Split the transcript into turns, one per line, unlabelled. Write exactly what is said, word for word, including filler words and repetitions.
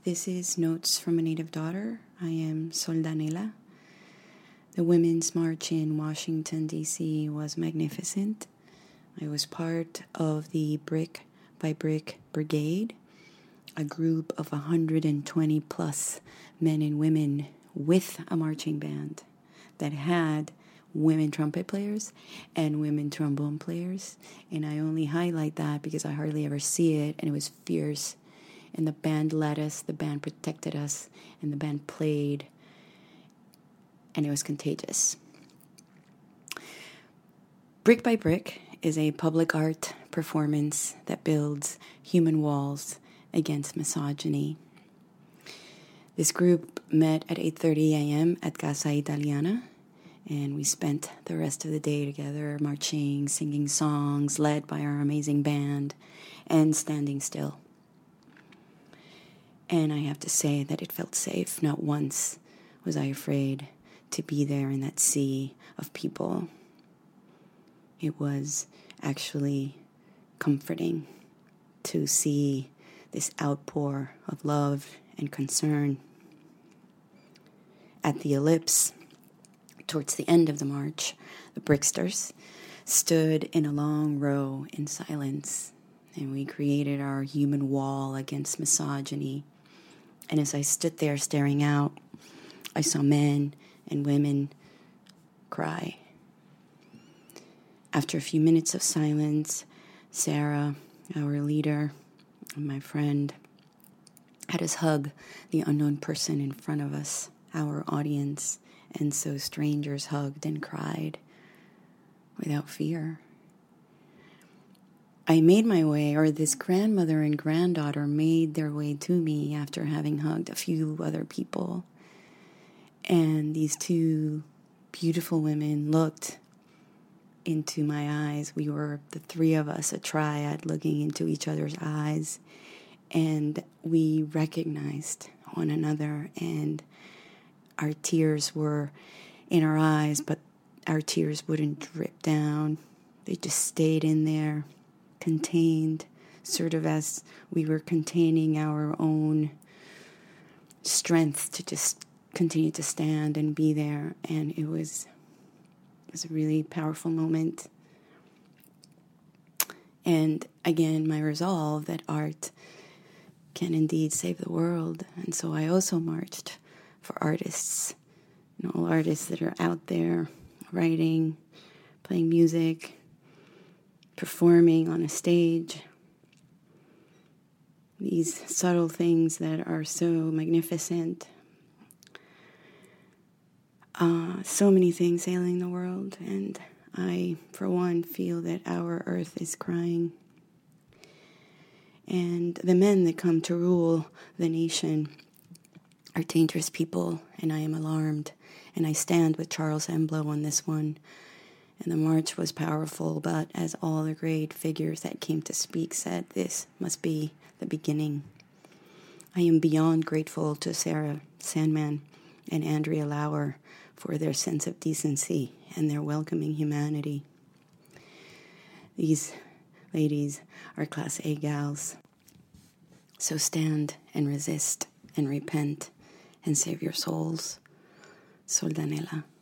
This is Notes from a Native Daughter. I am Soldanela. The Women's March in Washington, D C was magnificent. I was part of the Brick by Brick Brigade, a group of one hundred twenty plus men and women with a marching band that had women trumpet players and women trombone players. And I only highlight that because I hardly ever see it, and it was fierce. And the band led us, the band protected us, and the band played, and it was contagious. Brick by Brick is a public art performance that builds human walls against misogyny. This group met at eight thirty a.m. at Casa Italiana, and we spent the rest of the day together, marching, singing songs, led by our amazing band, and standing still. And I have to say that it felt safe. Not once was I afraid to be there in that sea of people. It was actually comforting to see this outpour of love and concern. At the ellipse, towards the end of the march, the Bricksters stood in a long row in silence, and we created our human wall against misogyny. And as I stood there staring out, I saw men and women cry. After a few minutes of silence, Sarah, our leader, and my friend, had us hug the unknown person in front of us, our audience, and so strangers hugged and cried without fear. I made my way, or this grandmother and granddaughter made their way to me after having hugged a few other people. And these two beautiful women looked into my eyes. We were, the three of us, a triad, looking into each other's eyes. And we recognized one another, and our tears were in our eyes, but our tears wouldn't drip down. They just stayed in there, contained, sort of as we were containing our own strength to just continue to stand and be there. And it was, it was a really powerful moment. And again, my resolve that art can indeed save the world. And so I also marched for artists, you know, all artists that are out there writing, playing music, performing on a stage. These subtle things that are so magnificent. Uh, so many things ailing the world, and I, for one, feel that our earth is crying. And the men that come to rule the nation are dangerous people, and I am alarmed. And I stand with Charles Emblo on this one. And the march was powerful, but as all the great figures that came to speak said, this must be the beginning. I am beyond grateful to Sarah Sandman and Andrea Lauer for their sense of decency and their welcoming humanity. These ladies are Class A gals. So stand and resist and repent and save your souls. Soldanela.